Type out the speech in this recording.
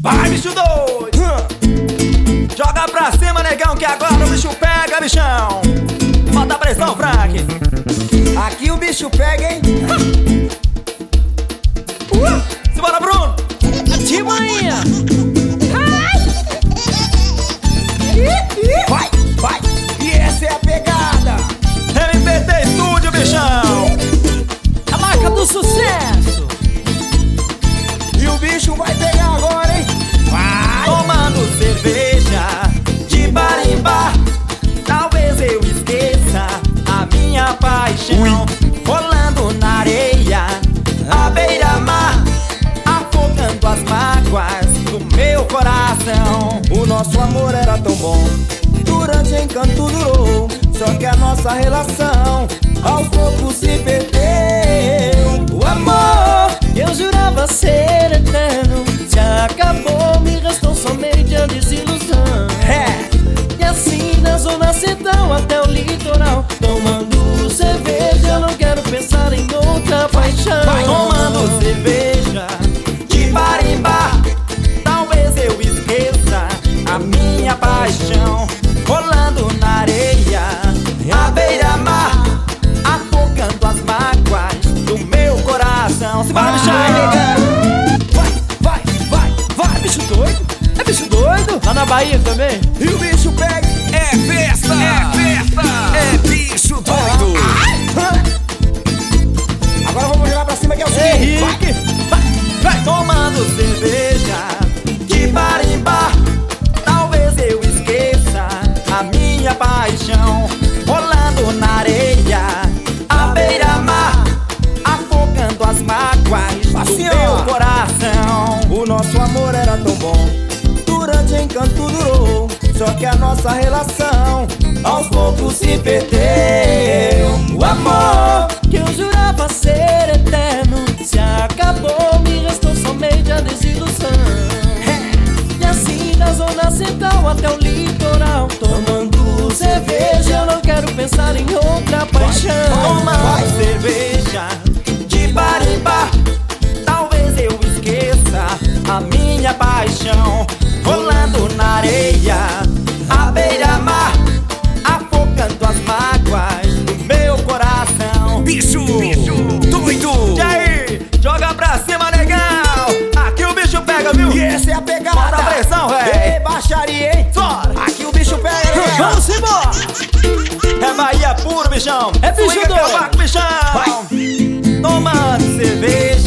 Vai, bicho doido! Joga pra cima, negão, que agora o bicho pega, bichão! Bota a pressão, Frank! Aqui o bicho pega, hein? Simbora, Bruno! Ativa aí! Vai, vai! E essa é a pegada! MPT Estúdio, bichão! A marca do sucesso! E o bicho vai pegar agora, hein? Vai! Tomando cerveja de bar em bar, talvez eu esqueça a minha paixão. Rolando na areia, à beira-mar, afogando as mágoas do meu coração. O nosso amor era tão bom, durante encanto durou. Só que a nossa relação aos poucos se perdeu. O amor que eu jurava ser eterno se acabou, me restou somente a desilusão. E assim da zona central até o litoral, tomando cerveja, eu não quero pensar em outra paixão. Tomando cerveja de bar em bar, talvez eu esqueça a minha paixão. Rolando na areia, à beira-mar, afogando as mágoas do meu coração. Se vai, bichão! Vai, vai, vai, bicho doido! É bicho doido? Lá na Bahia também? E o bicho pega! É festa! É festa! É bicho doido! Agora vamos jogar pra cima que é o seguinte! Henrique, vai tomando cerveja de bar em bar, talvez eu esqueça a minha paixão. Rolando na areia, à beira-mar, afogando as mágoas do Assim, meu ó. coração. O nosso amor era tão bom, durante encanto durou. Só que a nossa relação aos poucos se perdeu. O amor que eu jurava ser eterno se acabou, me restou somente a desilusão. E assim da zona central até o litoral, tomando cerveja, eu não quero pensar em outra paixão. Tomando cerveja de bar em bar, talvez eu esqueça a minha paixão. Rolando na areia, à beira-mar, afogando as mágoas do meu coração. Bicho doido! E aí, joga pra cima, negão! Aqui o bicho pega, viu? E essa é a pegada! Bota a pressão, véi! Ei, baixaria, hein? Bora! Aqui o bicho pega, né? Vamos embora! É Bahia puro, bichão! É bicho Swing doido. cavaco, bichão! Vai. Tomando cerveja